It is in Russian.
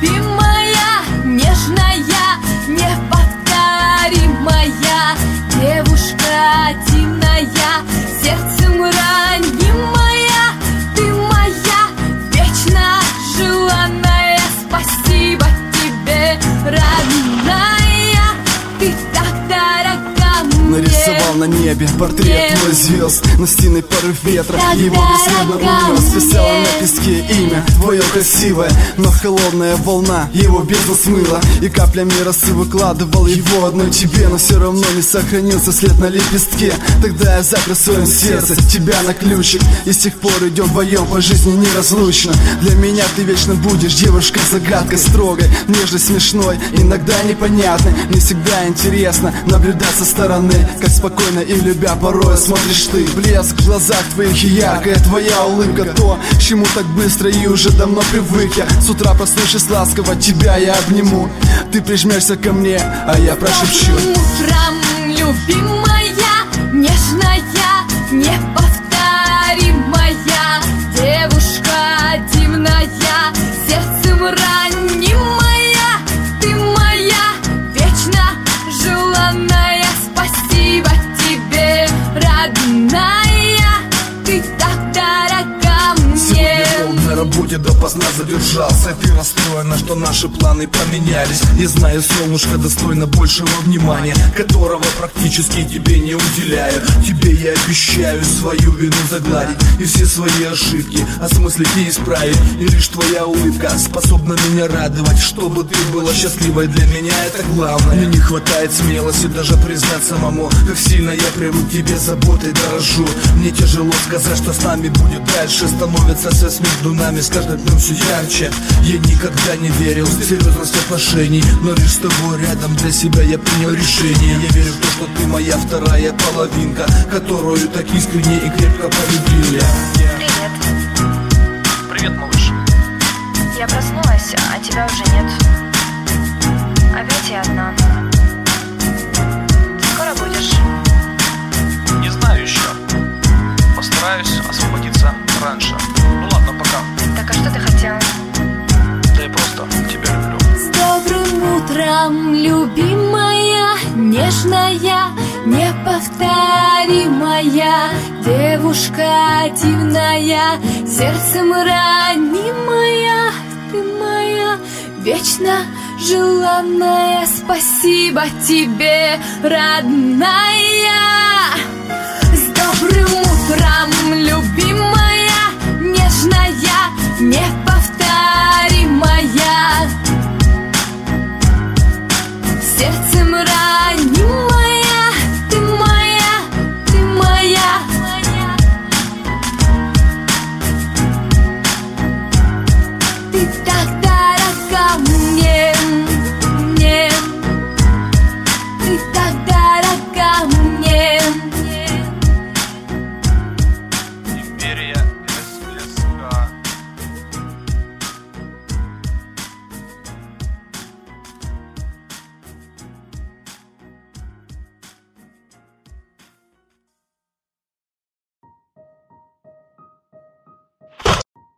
любимая, нежная, неповторимая, девушка дивная, сердцем ранимая. Ты моя вечно желанная, спасибо тебе, родная, ты так дорога мне. Нарисовал на небе портрет твой звезд, на стены порыв ветра, его бесследно унес. Писала на песке имя твое красивое, но холодная волна его бездну смыла, и каплями росы выкладывал его одной тебе, но все равно не сохранился след на лепестке. Тогда я запер в своем сердце тебя на ключик, и с тех пор идем вдвоем по жизни неразлучно. Для меня ты вечно будешь девушкой-загадкой, строгой, нежной, смешной, иногда непонятной. Мне всегда интересно наблюдать со стороны, как спокойно и любя порой смотришь ты. Блеск в глазах твоих и яркая твоя улыбка, то, к чему так быстро и уже давно привык я. С утра проснувшись ласково, тебя я обниму, ты прижмешься ко мне, а я прошепчу. Добрым утром, любимая, нежная, неповторимая, девушка дивная, сердцем ранимая. Ты моя вечно желанная, спасибо тебе, родная, ты так дорога мне. На работе допоздна задержался, ты расстроена, что наши планы поменялись. И знаю, солнышко достойно большего внимания, которого практически тебе не уделяю. Тебе я обещаю свою вину загладить и все свои ошибки осмыслить и исправить. И лишь твоя улыбка способна меня радовать. Чтобы ты была счастливой, для меня это главное. Мне не хватает смелости даже признать самому, как сильно я привык к тебе, заботой дорожу. Мне тяжело сказать, что с нами будет дальше. Становится связь между нами с каждым днем все ярче. Я никогда не верил в серьезность отношений, но лишь с тобой рядом для себя я принял решение. Я верю в то, что ты моя вторая половинка, которую так искренне и крепко полюбил я. Привет. Привет, малыш. Я проснулась, а тебя уже нет. Опять я одна. Скоро будешь? Не знаю еще. Постараюсь освободиться раньше. Ну ладно, пока. Так а что ты хотел? Да я просто тебя люблю. С добрым утром, любимая, нежная, неповторимая, девушка дивная, сердцем ранимая. Ты моя вечно желанная, спасибо тебе, родная.